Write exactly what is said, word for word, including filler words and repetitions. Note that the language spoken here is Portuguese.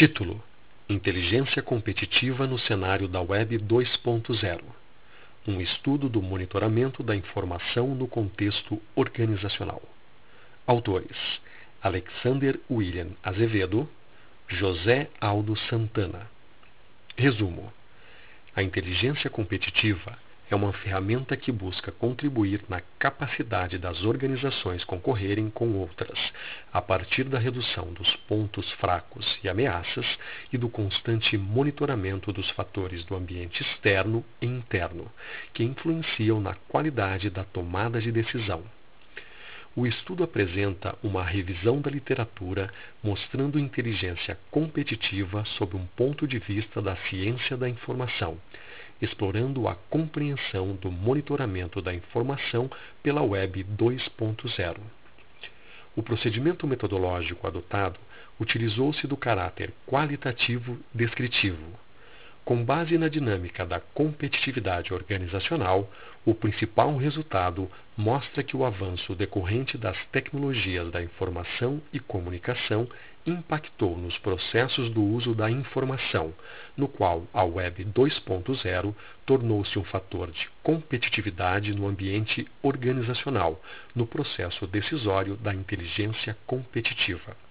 Título: Inteligência competitiva no cenário da Web dois ponto zero. Um estudo do monitoramento da informação no contexto organizacional. Autores: Alexander William Azevedo, José Aldo Santana. Resumo: a inteligência competitiva é uma ferramenta que busca contribuir na capacidade das organizações concorrerem com outras, a partir da redução dos pontos fracos e ameaças e do constante monitoramento dos fatores do ambiente externo e interno, que influenciam na qualidade da tomada de decisão. O estudo apresenta uma revisão da literatura mostrando inteligência competitiva sob um ponto de vista da ciência da informação, explorando a compreensão do monitoramento da informação pela Web dois ponto zero. O procedimento metodológico adotado utilizou-se do caráter qualitativo descritivo. Com base na dinâmica da competitividade organizacional, o principal resultado mostra que o avanço decorrente das tecnologias da informação e comunicação impactou nos processos do uso da informação, no qual a Web dois ponto zero tornou-se um fator de competitividade no ambiente organizacional, no processo decisório da inteligência competitiva.